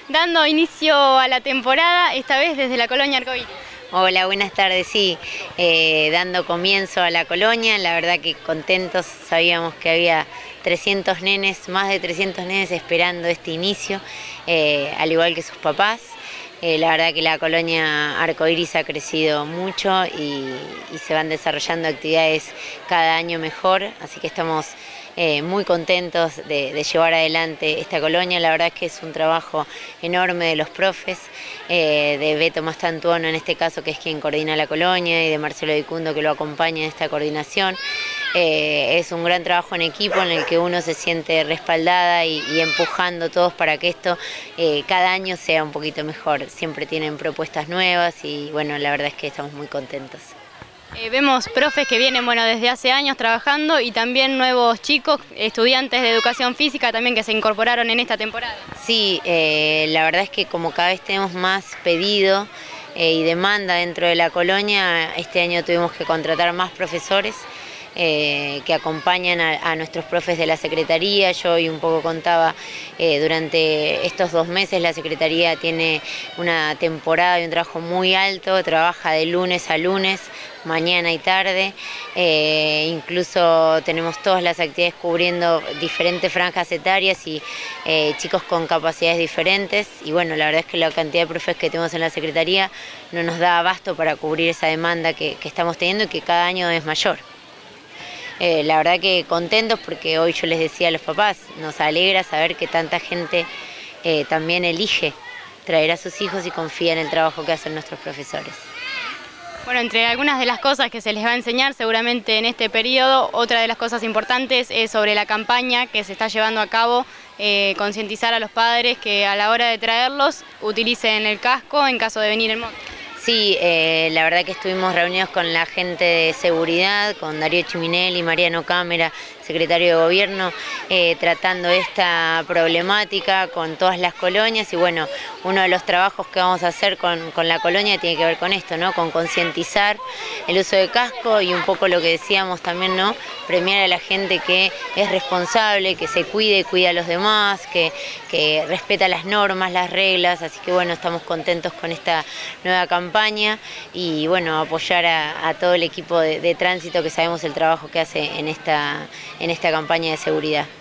Dando inicio a la temporada, esta vez desde la colonia Arcoíris. Hola, buenas tardes, sí, dando comienzo a la colonia, la verdad que contentos, sabíamos que había 300 nenes, más de 300 nenes esperando este inicio, al igual que sus papás. La verdad que la colonia Arcoíris ha crecido mucho y se van desarrollando actividades cada año mejor, así que estamos muy contentos de llevar adelante esta colonia. La verdad es que es un trabajo enorme de los profes, de Beto Mastantuono en este caso, que es quien coordina la colonia, y de Marcelo Vicundo, que lo acompaña en esta coordinación. Es un gran trabajo en equipo en el que uno se siente respaldada y empujando todos para que esto cada año sea un poquito mejor. Siempre tienen propuestas nuevas y bueno, la verdad es que estamos muy contentos. Vemos profes que vienen desde hace años trabajando y también nuevos chicos, estudiantes de educación física también que se incorporaron en esta temporada. Sí, la verdad es que como cada vez tenemos más pedido y demanda dentro de la colonia, este año tuvimos que contratar más profesores que acompañan a nuestros profes de la Secretaría. Yo hoy un poco contaba, durante estos 2 meses la Secretaría tiene una temporada y un trabajo muy alto, trabaja de lunes a lunes, mañana y tarde, incluso tenemos todas las actividades cubriendo diferentes franjas etarias y chicos con capacidades diferentes, y bueno, la verdad es que la cantidad de profes que tenemos en la Secretaría no nos da abasto para cubrir esa demanda que estamos teniendo y que cada año es mayor. La verdad que contentos porque hoy yo les decía a los papás, nos alegra saber que tanta gente también elige traer a sus hijos y confía en el trabajo que hacen nuestros profesores. Bueno, entre algunas de las cosas que se les va a enseñar seguramente en este periodo, otra de las cosas importantes es sobre la campaña que se está llevando a cabo, concientizar a los padres que a la hora de traerlos utilicen el casco en caso de venir en moto. Sí, la verdad que estuvimos reunidos con la gente de seguridad, con Darío Chiminelli, Mariano Cámara, secretario de Gobierno, tratando esta problemática con todas las colonias, y bueno, uno de los trabajos que vamos a hacer con la colonia tiene que ver con esto, ¿no? Con concientizar el uso de casco y un poco lo que decíamos también, ¿no? Premiar a la gente que es responsable, que se cuida a los demás, que respeta las normas, las reglas, así que bueno, estamos contentos con esta nueva campaña y bueno, apoyar a todo el equipo de tránsito, que sabemos el trabajo que hace en esta campaña de seguridad.